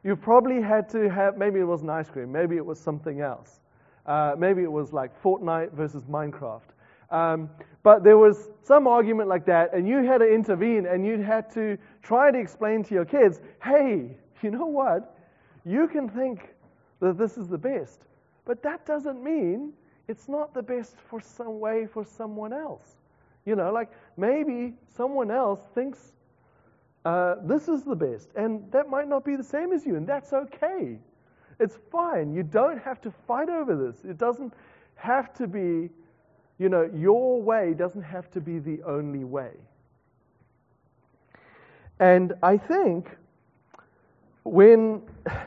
You probably had to have, maybe it wasn't ice cream, maybe it was something else. Maybe it was like Fortnite versus Minecraft. But there was some argument like that, and you had to intervene, and you had to try to explain to your kids, hey, you know what? You can think that this is the best, but that doesn't mean it's not the best for someone else. Like maybe someone else thinks this is the best, and that might not be the same as you, and that's okay. It's fine. You don't have to fight over this. It doesn't have to be, your way doesn't have to be the only way. And I think when,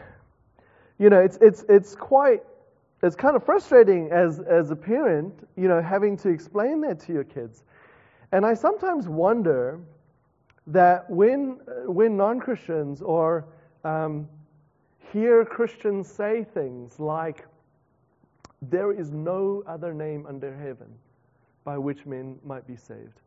it's kind of frustrating as a parent, having to explain that to your kids. And I sometimes wonder that when non-Christians or hear Christians say things like, there is no other name under heaven by which men might be saved.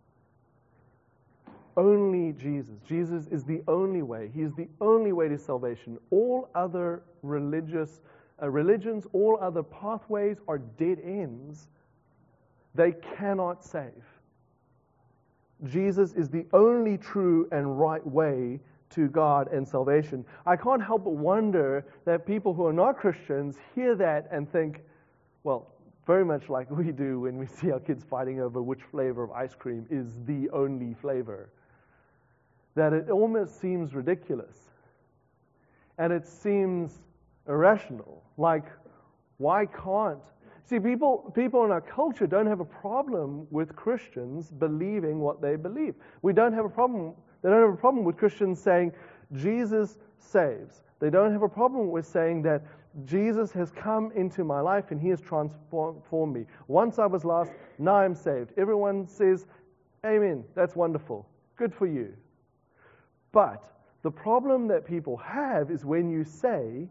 Only Jesus. Jesus is the only way. He is the only way to salvation. All other religions, all other pathways are dead ends. They cannot save. Jesus is the only true and right way to God and salvation. I can't help but wonder that people who are not Christians hear that and think, well, very much like we do when we see our kids fighting over which flavor of ice cream is the only flavor, that it almost seems ridiculous. And it seems irrational. Like, why can't... See, people in our culture don't have a problem with Christians believing what they believe. They don't have a problem with Christians saying, Jesus saves. They don't have a problem with saying that Jesus has come into my life and He has transformed me. Once I was lost, now I'm saved. Everyone says, amen, that's wonderful. Good for you. But the problem that people have is when you say,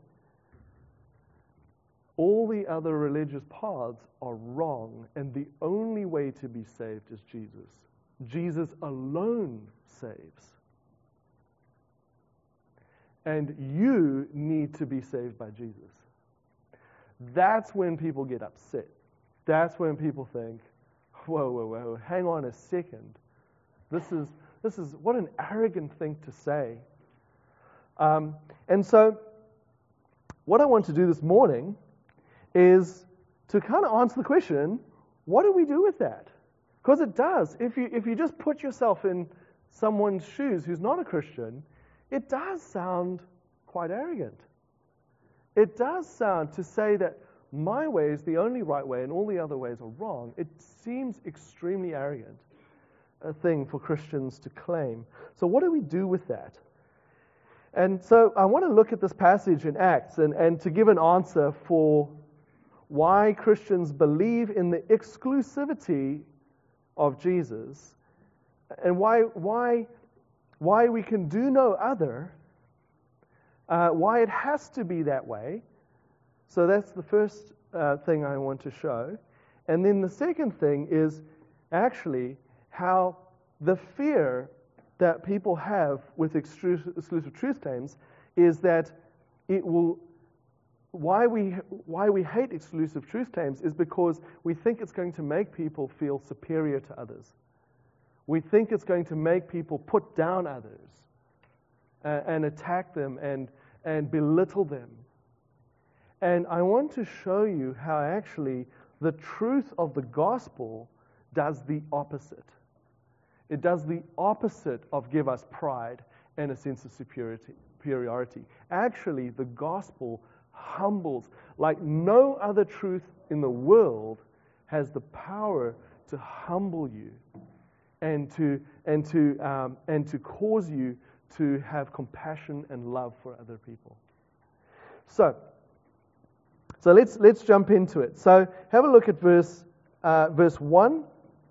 all the other religious paths are wrong, and the only way to be saved is Jesus. Jesus alone saves. And you need to be saved by Jesus. That's when people get upset. That's when people think, whoa, hang on a second. This is what an arrogant thing to say. And so, what I want to do this morning is to kind of answer the question, what do we do with that? Because it does. If you just put yourself in someone's shoes who's not a Christian, it does sound quite arrogant. It does sound to say that my way is the only right way and all the other ways are wrong. It seems extremely arrogant, a thing for Christians to claim. So what do we do with that? And so I want to look at this passage in Acts and to give an answer for why Christians believe in the exclusivity of Jesus and why we can do no other, why it has to be that way. So that's the first thing I want to show. And then the second thing is actually how the fear that people have with exclusive truth claims is that it will... Why we hate exclusive truth claims is because we think it's going to make people feel superior to others. We think it's going to make people put down others and attack them and belittle them. And I want to show you how actually the truth of the gospel does the opposite. It does the opposite of give us pride and a sense of superiority. Actually, the gospel humbles, like no other truth in the world has the power to humble you and to cause you to have compassion and love for other people. So let's jump into it. So have a look at verse 1.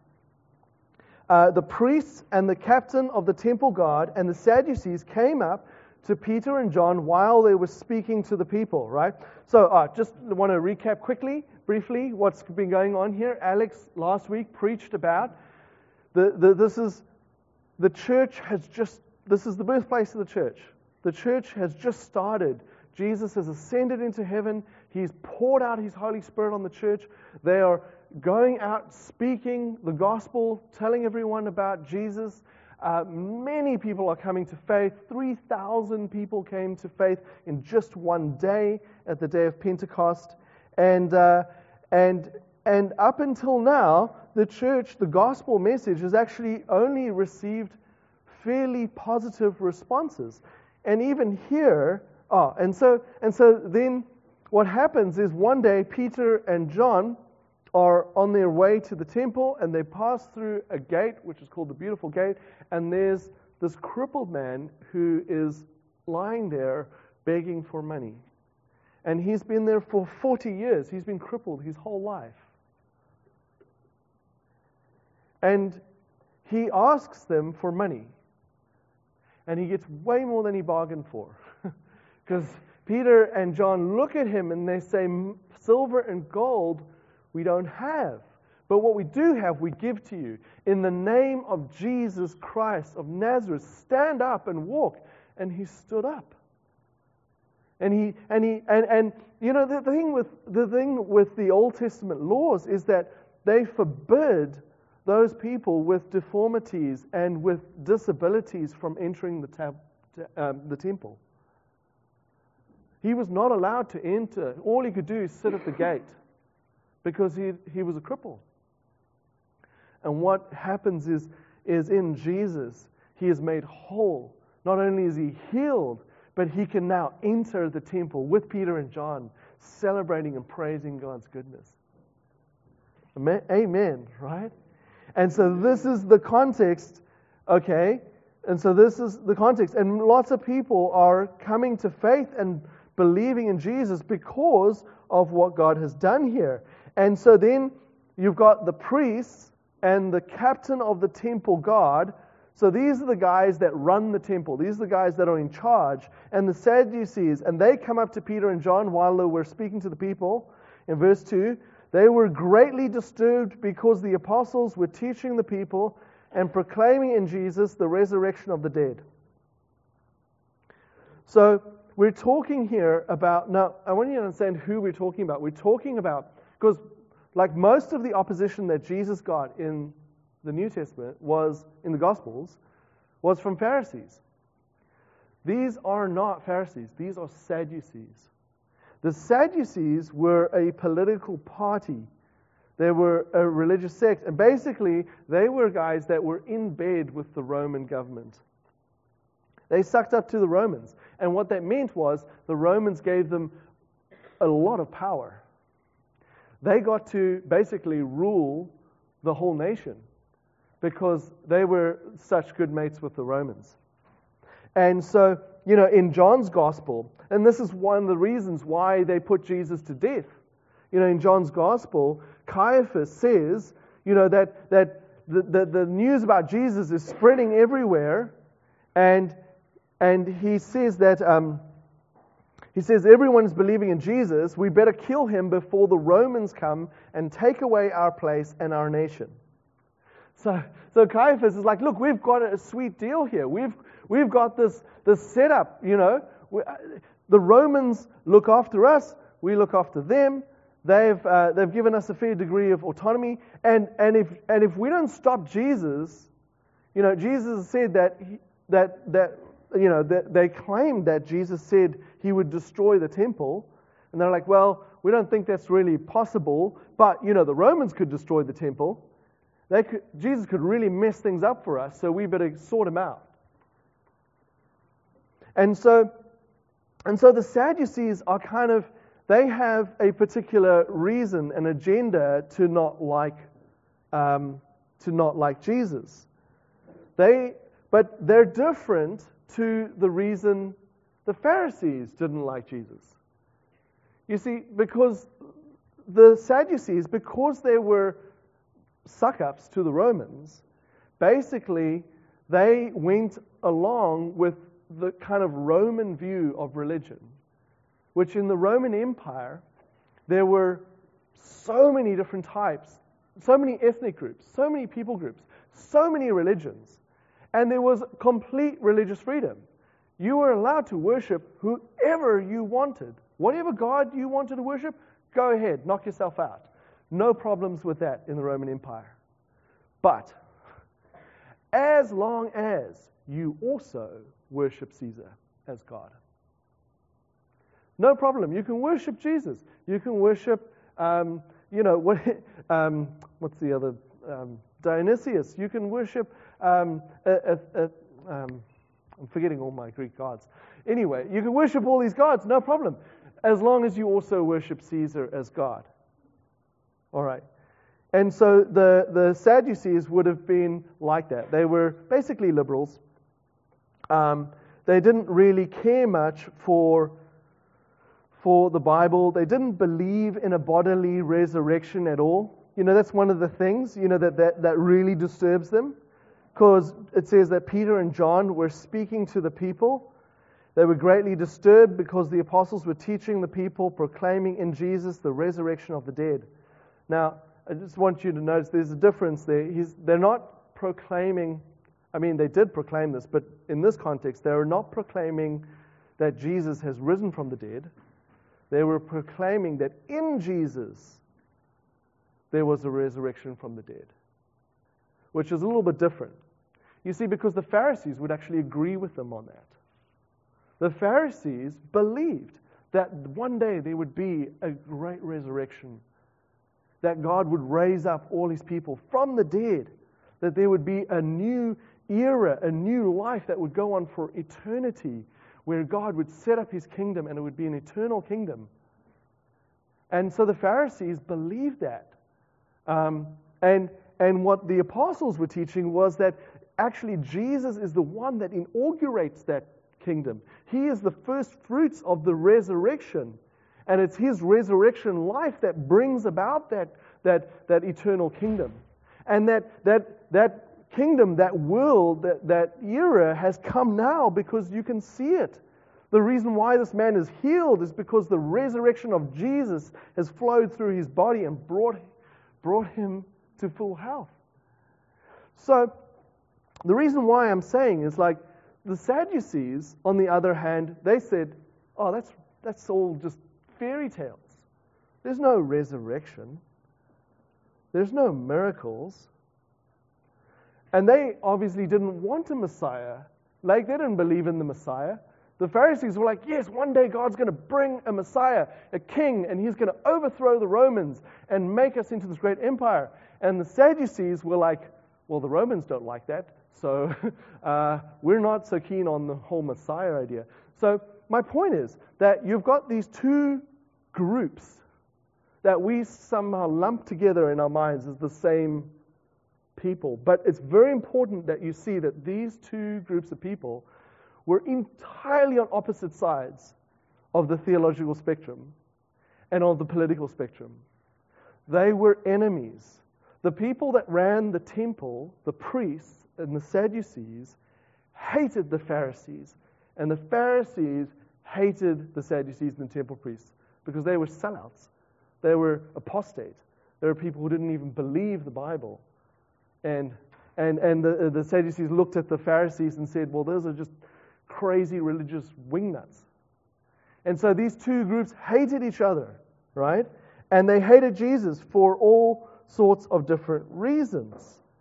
The priests and the captain of the temple guard and the Sadducees came up to Peter and John while they were speaking to the people, right? So just want to recap briefly, what's been going on here. Alex last week preached about this is the birthplace of the church. The church has just started Jesus has ascended into heaven. He's poured out His Holy Spirit on the church. They are going out speaking the gospel, telling everyone about Jesus. Many people are coming to faith. 3,000 people came to faith in just one day at the day of Pentecost. And up until now, the church, the gospel message, has actually only received fairly positive responses. And even here, and so then what happens is one day Peter and John are on their way to the temple, and they pass through a gate, which is called the Beautiful Gate, and there's this crippled man who is lying there begging for money. And he's been there for 40 years. He's been crippled his whole life. And he asks them for money. And he gets way more than he bargained for. Because Peter and John look at him and they say, silver and gold we don't have. But what we do have, we give to you. In the name of Jesus Christ of Nazareth, stand up and walk. And he stood up. And you know, the thing with the Old Testament laws is that they forbid those people with deformities and with disabilities from entering the temple. He was not allowed to enter. All he could do is sit at the gate because he was a cripple. And what happens is in Jesus, he is made whole. Not only is he healed, but he can now enter the temple with Peter and John, celebrating and praising God's goodness. Amen, right? And so this is the context, okay? And so this is the context. And lots of people are coming to faith and believing in Jesus because of what God has done here. And so then you've got the priests and the captain of the temple guard. So these are the guys that run the temple. These are the guys that are in charge. And the Sadducees, and they come up to Peter and John while they were speaking to the people. In verse 2, they were greatly disturbed because the apostles were teaching the people and proclaiming in Jesus the resurrection of the dead. So we're talking here about, now I want you to understand who we're talking about. We're talking about, because like most of the opposition that Jesus got in the New Testament was, in the Gospels, was from Pharisees. These are not Pharisees. These are Sadducees. The Sadducees were a political party. They were a religious sect. And basically, they were guys that were in bed with the Roman government. They sucked up to the Romans. And what that meant was the Romans gave them a lot of power. They got to basically rule the whole nation because they were such good mates with the Romans. And so, you know, in John's Gospel, and this is one of the reasons why they put Jesus to death. You know, in John's Gospel, Caiaphas says, you know, that the news about Jesus is spreading everywhere, and he says that everyone's believing in Jesus. We better kill him before the Romans come and take away our place and our nation. So Caiaphas is like, look, we've got a sweet deal here. We've got this setup, you know. The Romans look after us, we look after them. They've given us a fair degree of autonomy, and if we don't stop Jesus, you know, Jesus said that they claimed that Jesus said he would destroy the temple, and they're like, well, we don't think that's really possible, but you know, the Romans could destroy the temple. Jesus could really mess things up for us, so we better sort him out. And so the Sadducees are kind of, they have a particular reason, an agenda to not like Jesus. But they're different to the reason the Pharisees didn't like Jesus. You see, because the Sadducees, because they were suck-ups to the Romans, basically they went along with the kind of Roman view of religion, which in the Roman Empire, there were so many different types, so many ethnic groups, so many people groups, so many religions, and there was complete religious freedom. You were allowed to worship whoever you wanted. Whatever God you wanted to worship, go ahead, knock yourself out. No problems with that in the Roman Empire. But as long as you also worship Caesar as God. No problem. You can worship Jesus. You can worship, what's the other? Dionysius. You can worship, I'm forgetting all my Greek gods. Anyway, you can worship all these gods, no problem, as long as you also worship Caesar as God. All right. And so the Sadducees would have been like that. They were basically liberals. They didn't really care much for the Bible. They didn't believe in a bodily resurrection at all. That's one of the things, that really disturbs them. Because it says that Peter and John were speaking to the people. They were greatly disturbed because the apostles were teaching the people, proclaiming in Jesus the resurrection of the dead. Now, I just want you to notice there's a difference there. They're not proclaiming, they did proclaim this, but in this context, they were not proclaiming that Jesus has risen from the dead. They were proclaiming that in Jesus there was a resurrection from the dead, which is a little bit different. You see, because the Pharisees would actually agree with them on that. The Pharisees believed that one day there would be a great resurrection, that God would raise up all His people from the dead, that there would be a new era, a new life that would go on for eternity, where God would set up His kingdom and it would be an eternal kingdom. And so the Pharisees believed that. And what the apostles were teaching was that actually Jesus is the one that inaugurates that kingdom. He is the first fruits of the resurrection. And it's His resurrection life that brings about that eternal kingdom. And that kingdom, that world, that era has come now because you can see it. The reason why this man is healed is because the resurrection of Jesus has flowed through his body and brought him to full health. So the reason why I'm saying is like the Sadducees, on the other hand, they said, oh, that's all just fairy tales. There's no resurrection. There's no miracles. And they obviously didn't want a Messiah. Like, they didn't believe in the Messiah. The Pharisees were like, yes, one day God's going to bring a Messiah, a king, and He's going to overthrow the Romans and make us into this great empire. And the Sadducees were like, well, the Romans don't like that, so we're not so keen on the whole Messiah idea. So my point is that you've got these two groups that we somehow lump together in our minds as the same people. But it's very important that you see that these two groups of people were entirely on opposite sides of the theological spectrum and of the political spectrum. They were enemies. The people that ran the temple, the priests and the Sadducees, hated the Pharisees. And the Pharisees hated the Sadducees and the temple priests because they were sellouts. They were apostate. They were people who didn't even believe the Bible. And the Sadducees looked at the Pharisees and said, well, those are just crazy religious wingnuts. And so these two groups hated each other, right? And they hated Jesus for all sorts of different reasons.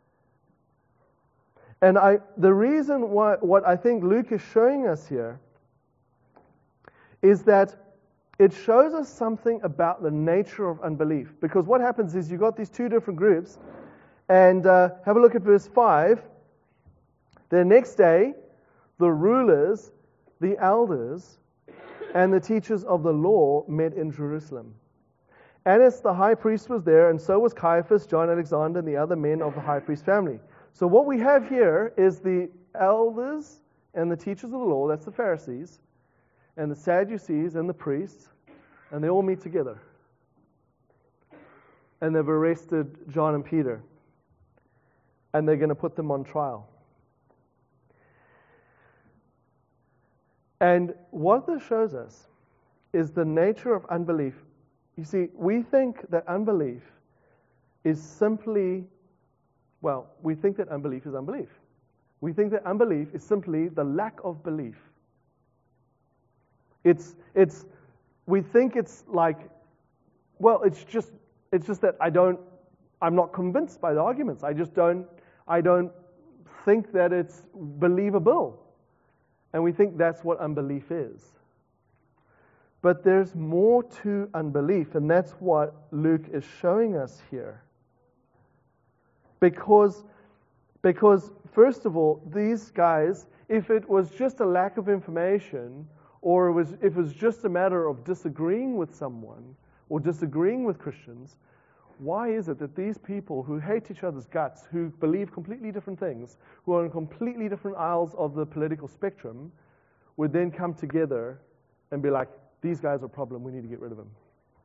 And the reason why, what I think Luke is showing us here is that it shows us something about the nature of unbelief. Because what happens is you've got these two different groups, and have a look at verse 5. The next day, the rulers, the elders, and the teachers of the law met in Jerusalem. Annas the high priest was there, and so was Caiaphas, John, Alexander, and the other men of the high priest family. So what we have here is the elders and the teachers of the law, that's the Pharisees, and the Sadducees and the priests, and they all meet together. And they've arrested John and Peter. And they're going to put them on trial. And what this shows us is the nature of unbelief. You see, we think that unbelief is simply, we think that unbelief is unbelief. We think that unbelief is simply the lack of belief We think it's like, well, it's just that I'm not convinced by the arguments. I don't think that it's believable. And we think that's what unbelief is. But there's more to unbelief, and that's what Luke is showing us here. Because first of all, these guys, if it was just a lack of information, or if it was just a matter of disagreeing with someone, or disagreeing with Christians, why is it that these people who hate each other's guts, who believe completely different things, who are on completely different aisles of the political spectrum, would then come together and be like, these guys are a problem, we need to get rid of them?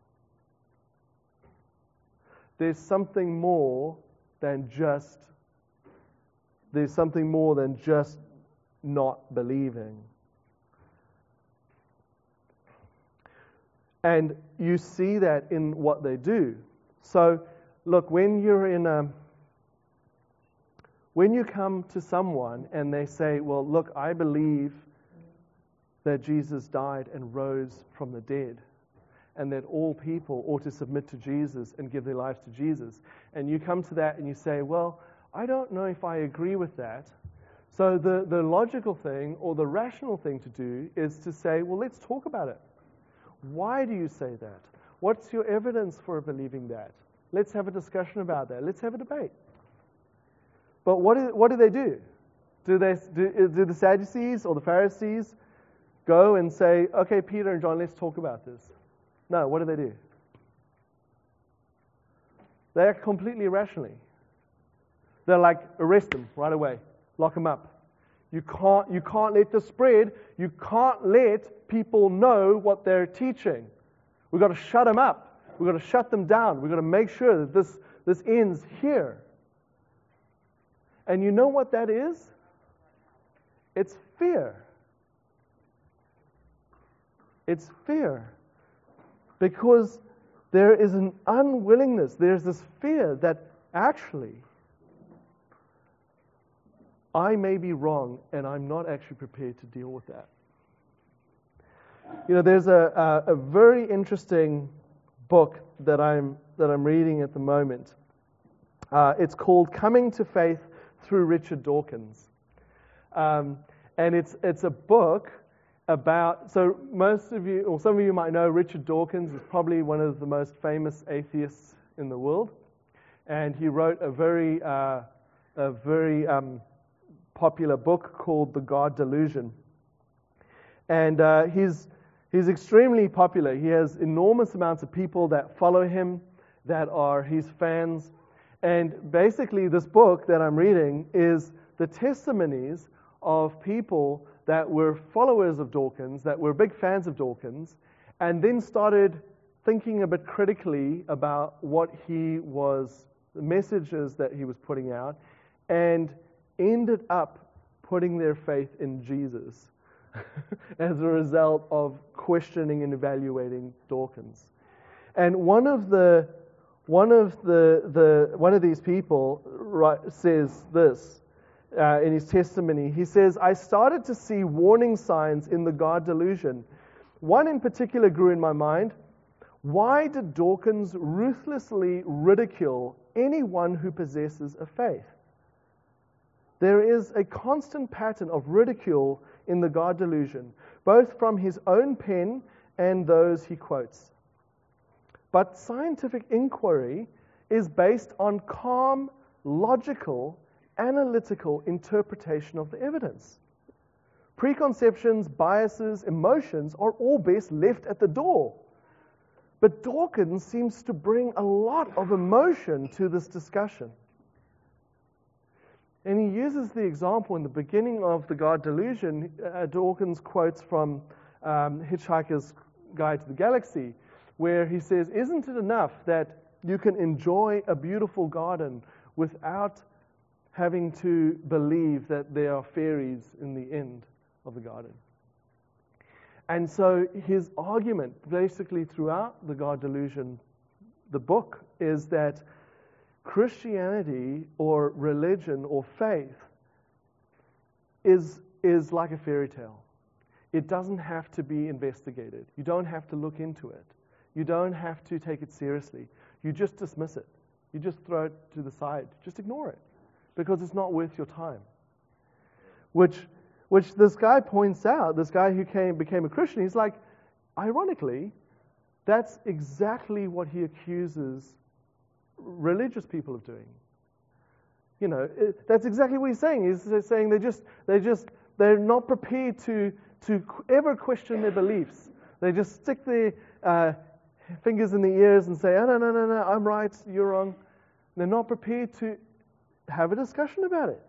There's something more than just not believing. And you see that in what they do. So, look, when you come to someone and they say, well, look, I believe that Jesus died and rose from the dead, and that all people ought to submit to Jesus and give their lives to Jesus. And you come to that and you say, well, I don't know if I agree with that. So the logical thing or the rational thing to do is to say, well, let's talk about it. Why do you say that? What's your evidence for believing that? Let's have a discussion about that. Let's have a debate. But what do they do? Do the Sadducees or the Pharisees go and say, okay, Peter and John, let's talk about this? No, what do? They act completely irrationally. They're like, arrest them right away. Lock them up. You can't let this spread. You can't let people know what they're teaching. We've got to shut them up. We've got to shut them down. We've got to make sure that this ends here. And you know what that is? It's fear. It's fear. Because there is an unwillingness, there's this fear that actually I may be wrong and I'm not actually prepared to deal with that. You know, there's a very interesting book that I'm reading at the moment. It's called Coming to Faith through Richard Dawkins. And it's a book about, so most of you, or some of you might know, Richard Dawkins is probably one of the most famous atheists in the world. And he wrote a very popular book called The God Delusion. And he's extremely popular. He has enormous amounts of people that follow him, that are his fans. And basically this book that I'm reading is the testimonies of people that were followers of Dawkins, that were big fans of Dawkins, and then started thinking a bit critically about what the messages that he was putting out, and ended up putting their faith in Jesus as a result of questioning and evaluating Dawkins. And one of these people says this in his testimony. He says, I started to see warning signs in the God delusion. One in particular grew in my mind. Why did Dawkins ruthlessly ridicule anyone who possesses a faith? There is a constant pattern of ridicule in the God delusion, both from his own pen and those he quotes. But scientific inquiry is based on calm, logical, analytical interpretation of the evidence. Preconceptions, biases, emotions are all best left at the door. But Dawkins seems to bring a lot of emotion to this discussion. And he uses the example in the beginning of the God Delusion. Dawkins quotes from Hitchhiker's Guide to the Galaxy, where he says, isn't it enough that you can enjoy a beautiful garden without having to believe that there are fairies in the end of the garden? And so his argument basically throughout the God Delusion, the book, is that Christianity or religion or faith is like a fairy tale. it doesn't have to be investigated. You don't have to look into it. You don't have to take it seriously. You just dismiss it. You just throw it to the side. Just ignore it because it's not worth your time. Which this guy points out, this guy who became a Christian, he's like, ironically, that's exactly what he accuses religious people of doing. You know, that's exactly what he's saying. He's saying they're not prepared to ever question their beliefs. They just stick their fingers in the ears and say, oh, no, I'm right, you're wrong. They're not prepared to have a discussion about it.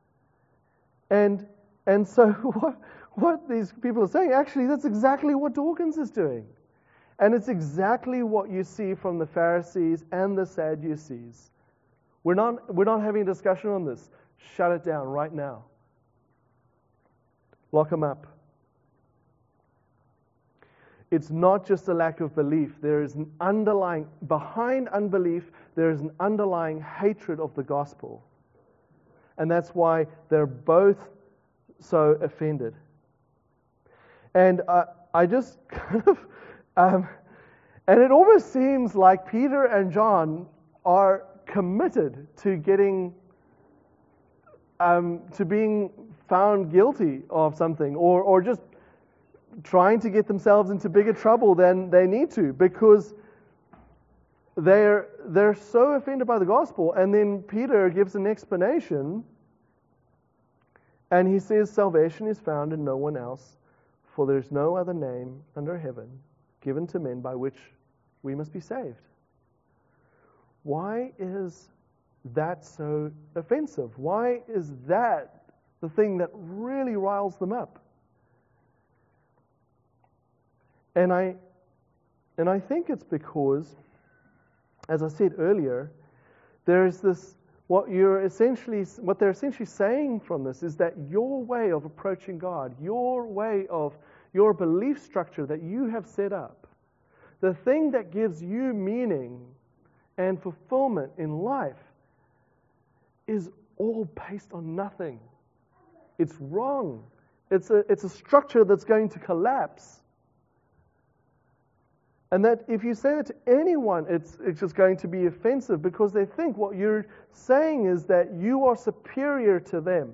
And so what these people are saying, actually, that's exactly what Dawkins is doing. And it's exactly what you see from the Pharisees and the Sadducees. We're not having a discussion on this. Shut it down right now. Lock them up. It's not just a lack of belief. There is an underlying, behind unbelief, there is an underlying hatred of the gospel. And that's why they're both so offended. And I just kind of, and it almost seems like Peter and John are committed to getting, to being found guilty of something, or just trying to get themselves into bigger trouble than they need to, because they're so offended by the gospel. And then Peter gives an explanation, and he says, salvation is found in no one else, for there is no other name under heaven given to men by which we must be saved. Why is that so offensive? Why is that the thing that really riles them up? And I think it's because, as I said earlier, there is this, what they're essentially saying from this is that your way of approaching God, your way of your belief structure that you have set up, the thing that gives you meaning and fulfillment in life, is all based on nothing. It's wrong. It's a structure that's going to collapse. And that if you say that to anyone, it's just going to be offensive, because they think what you're saying is that you are superior to them.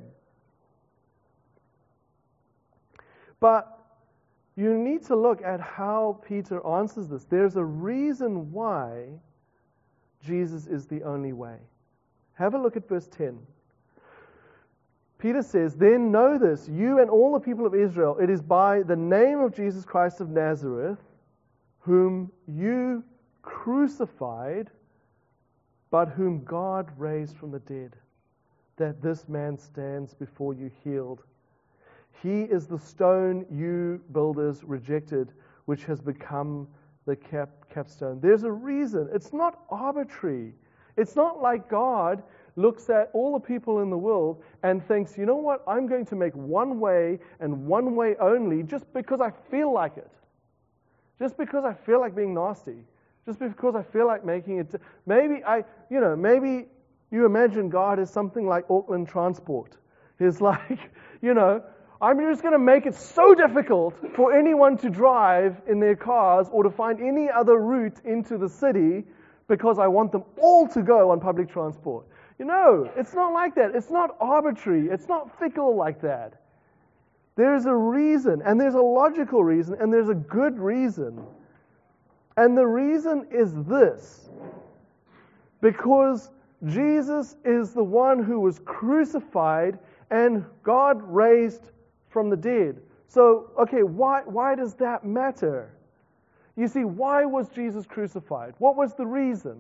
But you need to look at how Peter answers this. There's a reason why Jesus is the only way. Have a look at verse 10. Peter says, "Then know this, you and all the people of Israel, it is by the name of Jesus Christ of Nazareth, whom you crucified, but whom God raised from the dead, that this man stands before you healed. He is the stone you builders rejected, which has become the capstone." There's a reason. It's not arbitrary. It's not like God looks at all the people in the world and thinks, you know what, I'm going to make one way and one way only just because I feel like it. Just because I feel like being nasty. Just because I feel like making it. Maybe you imagine God as something like Auckland Transport. He's like, I'm just going to make it so difficult for anyone to drive in their cars or to find any other route into the city because I want them all to go on public transport. It's not like that. It's not arbitrary. It's not fickle like that. There's a reason, and there's a logical reason, and there's a good reason. And the reason is this: because Jesus is the one who was crucified and God raised from the dead. So, okay, why does that matter? You see, why was Jesus crucified? What was the reason?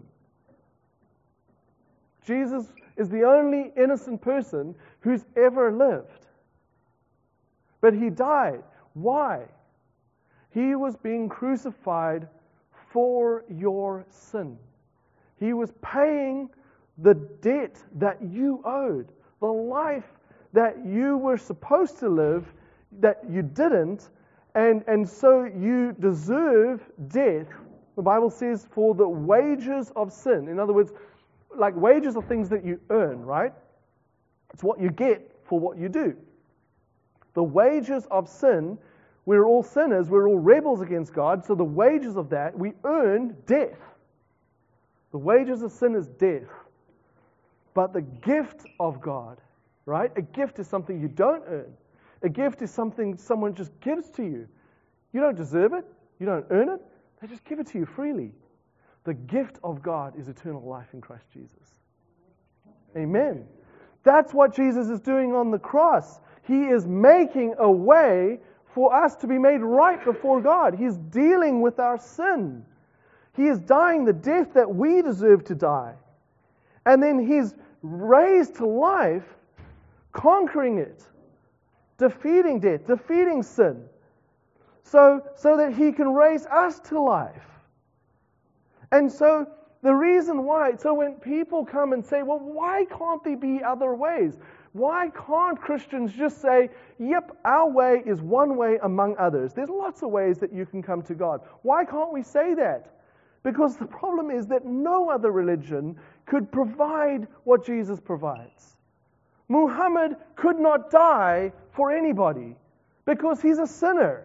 Jesus is the only innocent person who's ever lived. But he died. Why? He was being crucified for your sin. He was paying the debt that you owed, the life that you were supposed to live that you didn't, and so you deserve death. The Bible says, for the wages of sin. In other words, like wages are things that you earn, right? It's what you get for what you do. The wages of sin We're all sinners. We're all rebels against God. So the wages of that, we earn death. The wages of sin is death. But the gift of God, right? A gift is something you don't earn. A gift is something someone just gives to you. You don't deserve it. You don't earn it. They just give it to you freely. The gift of God is eternal life in Christ Jesus. Amen. That's what Jesus is doing on the cross. He is making a way for us to be made right before God. He's dealing with our sin. He is dying the death that we deserve to die. And then He's raised to life, conquering it, defeating death, defeating sin, so that He can raise us to life. And so the reason why, so when people come and say, well, why can't there be other ways? Why can't Christians just say, yep, our way is one way among others? There's lots of ways that you can come to God. Why can't we say that? Because the problem is that no other religion could provide what Jesus provides. Muhammad could not die for anybody because he's a sinner.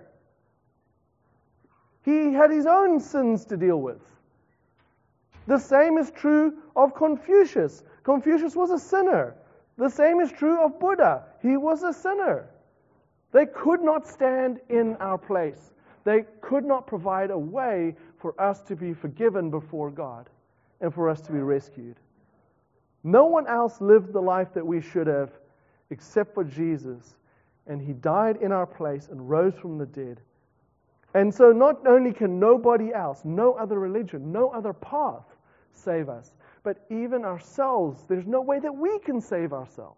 He had his own sins to deal with. The same is true of Confucius. Confucius was a sinner. The same is true of Buddha. He was a sinner. They could not stand in our place. They could not provide a way for us to be forgiven before God and for us to be rescued. No one else lived the life that we should have except for Jesus. And He died in our place and rose from the dead. And so not only can nobody else, no other religion, no other path save us, but even ourselves, there's no way that we can save ourselves.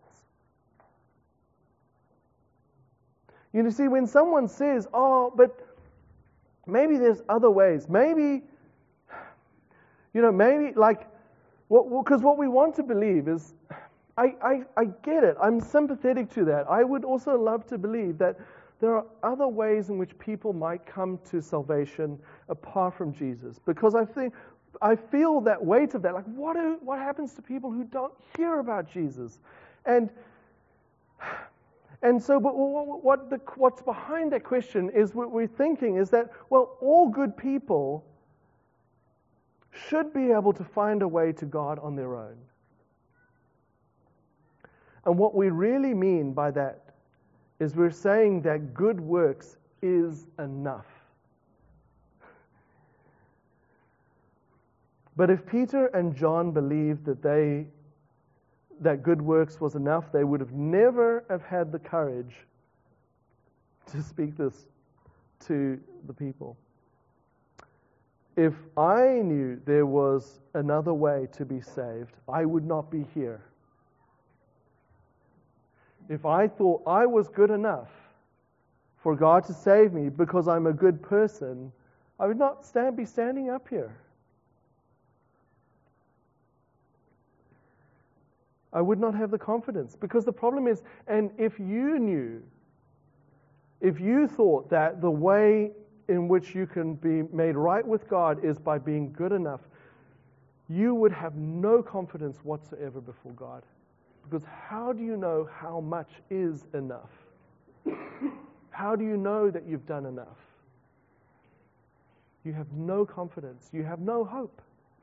You see, when someone says, oh, but maybe there's other ways, maybe like, because what we want to believe is, I get it, I'm sympathetic to that. I would also love to believe that there are other ways in which people might come to salvation apart from Jesus. Because I feel that weight of that. Like, what happens to people who don't hear about Jesus? And so, but what's behind that question is what we're thinking is that, well, all good people should be able to find a way to God on their own. And what we really mean by that is we're saying that good works is enough. But if Peter and John believed that good works was enough, they would have never have had the courage to speak this to the people. If I knew there was another way to be saved, I would not be here. If I thought I was good enough for God to save me because I'm a good person, I would not be standing up here. I would not have the confidence. Because the problem is, and if you thought that the way in which you can be made right with God is by being good enough, you would have no confidence whatsoever before God. Because how do you know how much is enough? How do you know that you've done enough? You have no confidence. You have no hope.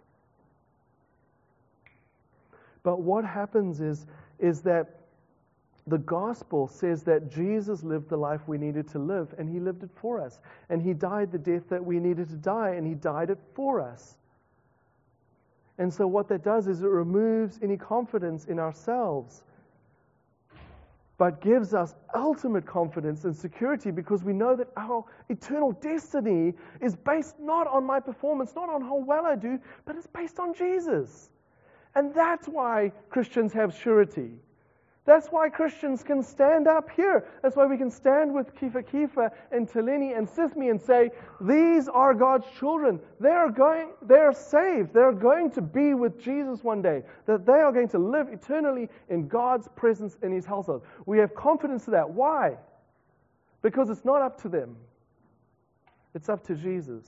But what happens is that the gospel says that Jesus lived the life we needed to live, and He lived it for us. And He died the death that we needed to die, and He died it for us. And so what that does is it removes any confidence in ourselves, but gives us ultimate confidence and security because we know that our eternal destiny is based not on my performance, not on how well I do, but it's based on Jesus. And that's why Christians have surety. That's why Christians can stand up here. That's why we can stand with Kifa and Teleni and Sismi and say, these are God's children. They are saved. They're going to be with Jesus one day. That they are going to live eternally in God's presence in His household. We have confidence in that. Why? Because it's not up to them. It's up to Jesus.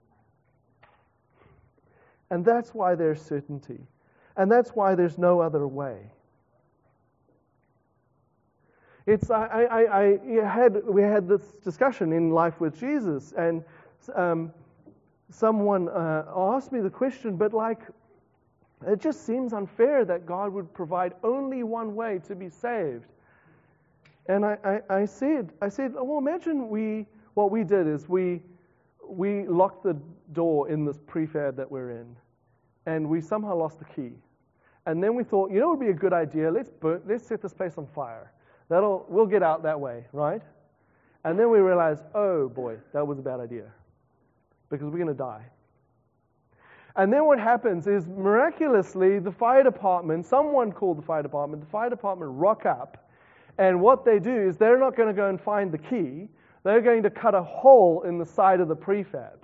And that's why there's certainty. And that's why there's no other way. It's we had this discussion in Life with Jesus, and someone asked me the question, but like, it just seems unfair that God would provide only one way to be saved. And I said, well, imagine what we did is we locked the door in this prefab that we're in, and we somehow lost the key. And then we thought, it would be a good idea. Let's set this place on fire. We'll get out that way, right? And then we realized, oh boy, that was a bad idea, because we're going to die. And then what happens is, miraculously, someone called the fire department rock up, and what they do is they're not going to go and find the key. They're going to cut a hole in the side of the prefab.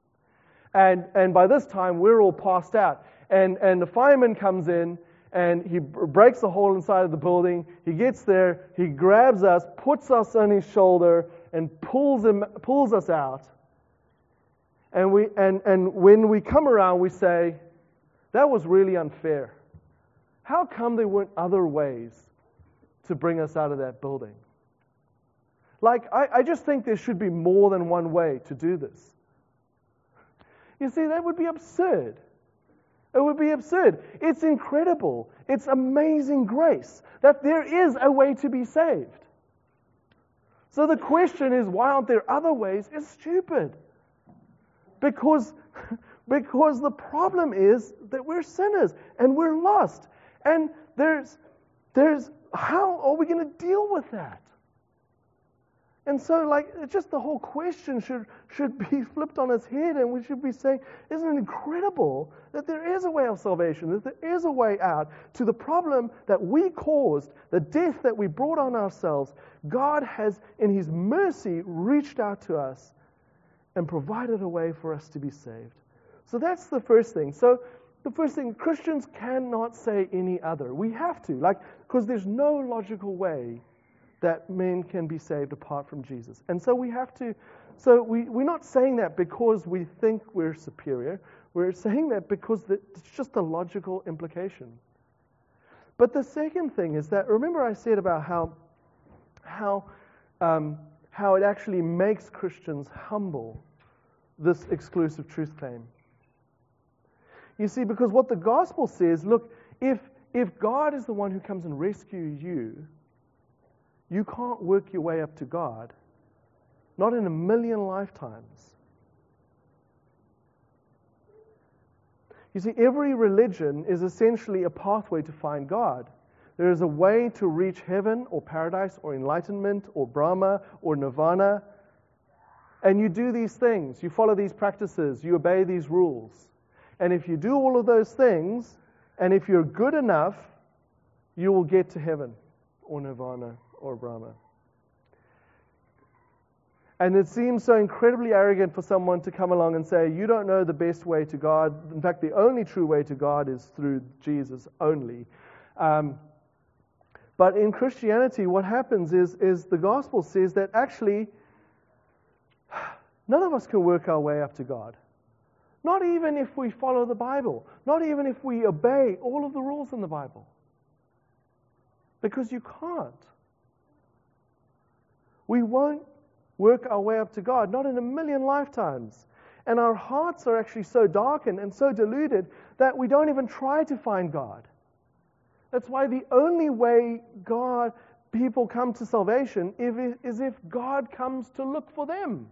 And by this time, we're all passed out. And the fireman comes in, and he breaks the hole inside of the building. He gets there, he grabs us, puts us on his shoulder, and pulls us out. And when we come around, we say, that was really unfair. How come there weren't other ways to bring us out of that building? Like, I just think there should be more than one way to do this. You see, that would be absurd. It would be absurd. It's incredible. It's amazing grace that there is a way to be saved. So the question is, why aren't there other ways? Is stupid. Because the problem is that we're sinners and we're lost. And there's how are we going to deal with that? And so, like, just the whole question should be flipped on its head, and we should be saying, isn't it incredible that there is a way of salvation, that there is a way out to the problem that we caused, the death that we brought on ourselves? God has, in His mercy, reached out to us and provided a way for us to be saved. So that's the first thing. So the first thing, Christians cannot say any other. We have to, because there's no logical way that men can be saved apart from Jesus. And so we have to, we're not saying that because we think we're superior. We're saying that because it's just a logical implication. But the second thing is that, remember I said about how it actually makes Christians humble, this exclusive truth claim. You see, because what the gospel says, look, if God is the one who comes and rescues you, you can't work your way up to God. Not in a million lifetimes. You see, every religion is essentially a pathway to find God. There is a way to reach heaven or paradise or enlightenment or Brahma or nirvana. And you do these things. You follow these practices. You obey these rules. And if you do all of those things, and if you're good enough, you will get to heaven or nirvana or Brahma. And it seems so incredibly arrogant for someone to come along and say, you don't know the best way to God. In fact, the only true way to God is through Jesus only. But in Christianity, what happens is the gospel says that actually none of us can work our way up to God. Not even if we follow the Bible. Not even if we obey all of the rules in the Bible. Because you can't. We won't work our way up to God, not in a million lifetimes. And our hearts are actually so darkened and so deluded that we don't even try to find God. That's why the only way people come to salvation is if God comes to look for them.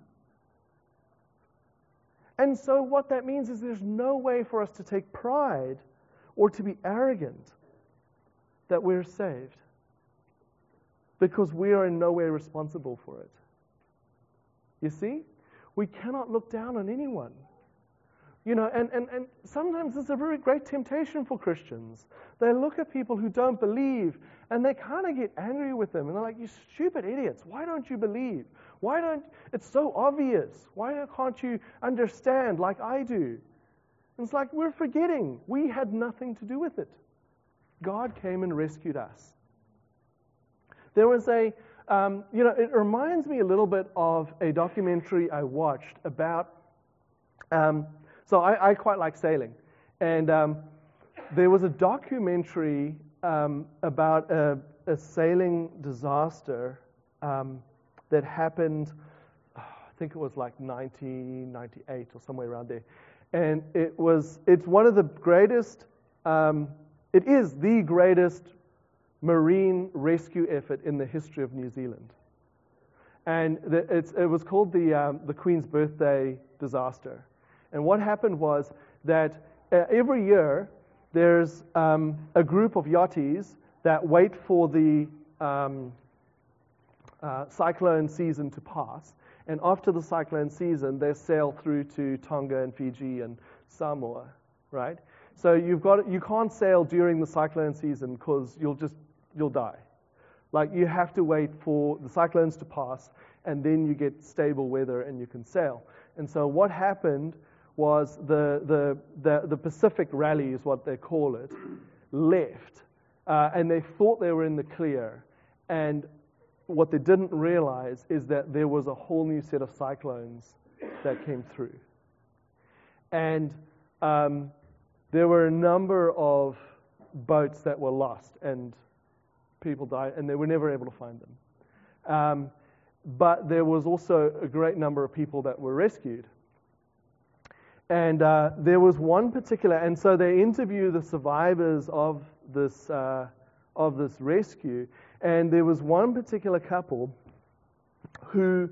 And so what that means is there's no way for us to take pride or to be arrogant that we're saved, because we are in no way responsible for it. You see? We cannot look down on anyone. And sometimes it's a very great temptation for Christians. They look at people who don't believe, and they kind of get angry with them. And they're like, you stupid idiots, why don't you believe? It's so obvious. Why can't you understand like I do? And it's like, we're forgetting. We had nothing to do with it. God came and rescued us. There was it reminds me a little bit of a documentary I watched about, so I quite like sailing. And there was a documentary about a sailing disaster that happened, I think it was like 1998 or somewhere around there. And it's one of the greatest, it is the greatest marine rescue effort in the history of New Zealand. And it was called the Queen's Birthday disaster. And what happened was that every year there's a group of yachties that wait for the cyclone season to pass. And after the cyclone season, they sail through to Tonga and Fiji and Samoa, right? So you can't sail during the cyclone season because you'll die. Like, you have to wait for the cyclones to pass, and then you get stable weather and you can sail. And so what happened was the Pacific Rally is what they call it, left, and they thought they were in the clear. And what they didn't realize is that there was a whole new set of cyclones that came through. And there were a number of boats that were lost, and people died, and they were never able to find them. But there was also a great number of people that were rescued. And there was one particular, and so they interview the survivors of this rescue, and there was one particular couple who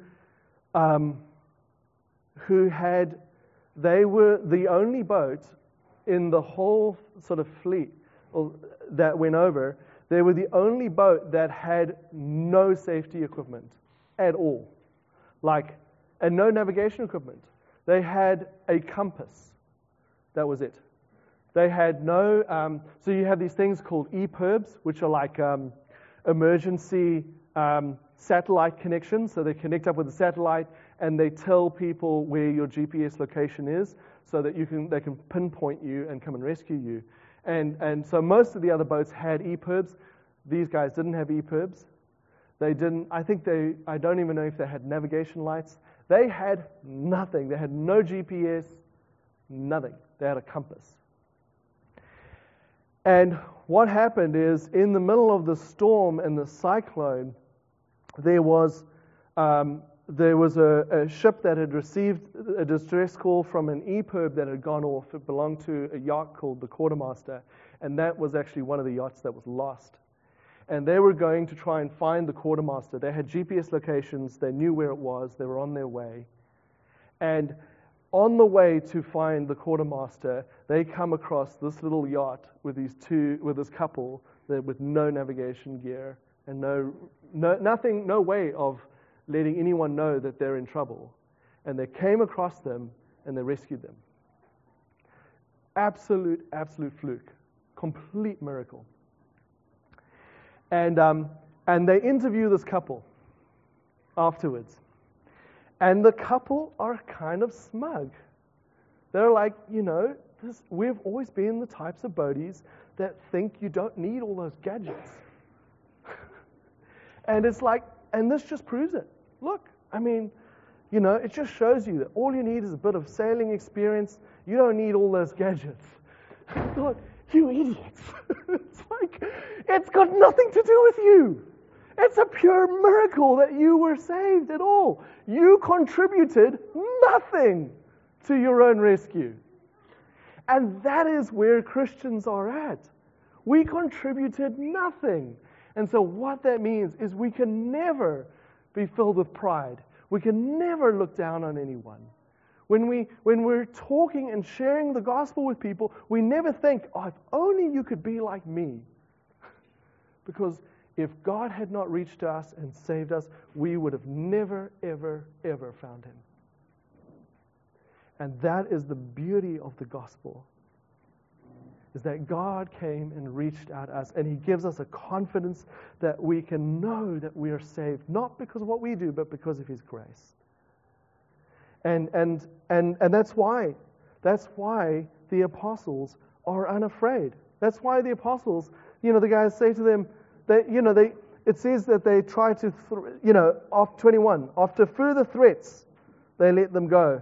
they were the only boat in the whole sort of fleet that went over. They were the only boat that had no safety equipment at all, and no navigation equipment. They had a compass. That was it. They had no. So you have these things called EPIRBs, which are like emergency satellite connections. So they connect up with the satellite, and they tell people where your GPS location is, so that they can pinpoint you and come and rescue you. And so most of the other boats had EPIRBs. These guys didn't have EPIRBs. They didn't. I don't even know if they had navigation lights. They had nothing. They had no GPS, nothing. They had a compass. And what happened is, in the middle of the storm and the cyclone, there was a ship that had received a distress call from an EPIRB that had gone off. It belonged to a yacht called the Quartermaster, and that was actually one of the yachts that was lost. And they were going to try and find the Quartermaster. They had GPS locations. They knew where it was. They were on their way. And on the way to find the Quartermaster, they come across this little yacht with this couple with no navigation gear and no way of letting anyone know that they're in trouble. And they came across them and they rescued them. Absolute fluke. Complete miracle. And they interview this couple afterwards. And the couple are kind of smug. They're like, we've always been the types of boaties that think you don't need all those gadgets. And it's like, and this just proves it. Look, it just shows you that all you need is a bit of sailing experience. You don't need all those gadgets. Look, you idiots. It's like, it's got nothing to do with you. It's a pure miracle that you were saved at all. You contributed nothing to your own rescue. And that is where Christians are at. We contributed nothing. And so what that means is we can never be filled with pride. We can never look down on anyone. When we're talking and sharing the gospel with people, we never think, if only you could be like me. Because if God had not reached us and saved us, we would have never, ever, ever found Him. And that is the beauty of the gospel, is that God came and reached out to us, and He gives us a confidence that we can know that we are saved, not because of what we do, but because of His grace. And that's why the apostles are unafraid. That's why the apostles, the guys say to them, it says that they try to, after 21, after further threats, they let them go.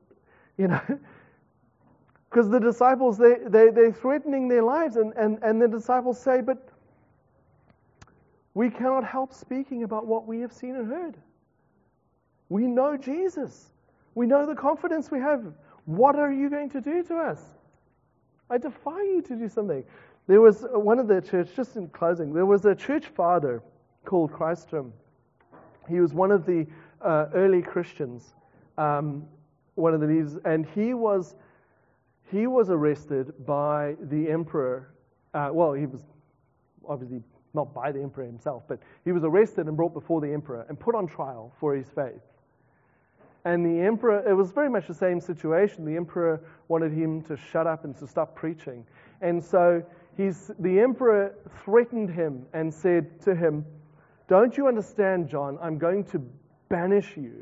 Because the disciples, they're threatening their lives, and the disciples say, but we cannot help speaking about what we have seen and heard. We know Jesus. We know the confidence we have. What are you going to do to us? I defy you to do something. There was one of the church, just in closing, there was a church father called Chrysostom. He was one of the early Christians, one of the leaders, and he was arrested by the emperor. Well, he was obviously not by the emperor himself, but he was arrested and brought before the emperor and put on trial for his faith. And the emperor, it was very much the same situation. The emperor wanted him to shut up and to stop preaching. And so the emperor threatened him and said to him, "Don't you understand, John? I'm going to banish you."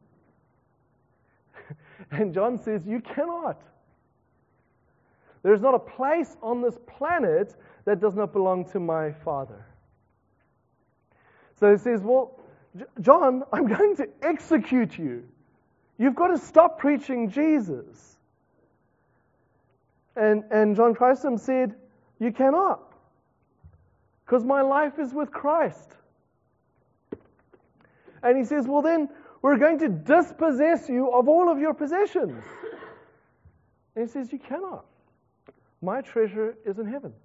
And John says, "You cannot. There's not a place on this planet that does not belong to my Father." So he says, "Well, John, I'm going to execute you. You've got to stop preaching Jesus." And John Chrysostom said, "You cannot, because my life is with Christ." And he says, "Well then, we're going to dispossess you of all of your possessions." And he says, "You cannot. My treasure is in heaven."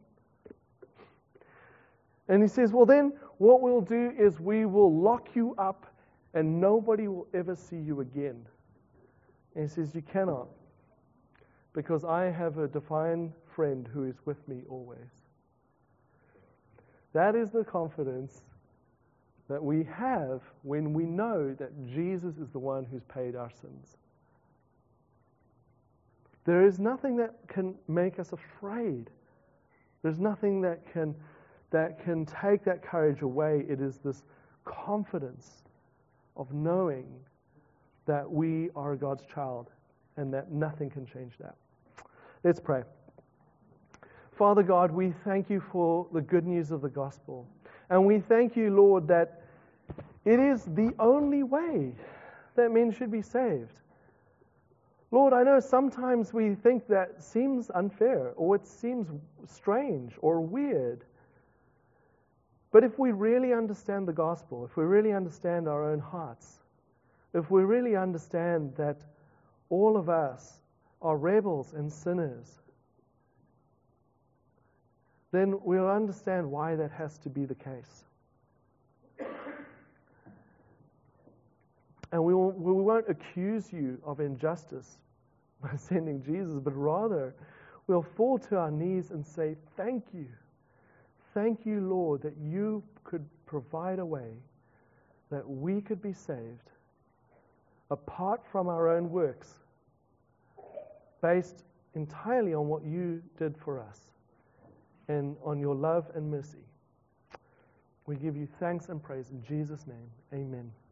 And he says, "Well then, what we'll do is we will lock you up and nobody will ever see you again." And he says, "You cannot, because I have a divine friend who is with me always." That is the confidence that we have when we know that Jesus is the one who's paid our sins. There is nothing that can make us afraid. There's nothing that can take that courage away. It is this confidence of knowing that we are God's child and that nothing can change that. Let's pray. Father God, we thank you for the good news of the gospel. And we thank you, Lord, that it is the only way that men should be saved. Lord, I know sometimes we think that seems unfair or it seems strange or weird. But if we really understand the gospel, if we really understand our own hearts, if we really understand that all of us are rebels and sinners, then we'll understand why that has to be the case. And we won't accuse you of injustice by sending Jesus, but rather we'll fall to our knees and say, "Thank you. Thank you, Lord, that you could provide a way that we could be saved apart from our own works, based entirely on what you did for us and on your love and mercy." We give you thanks and praise in Jesus' name. Amen.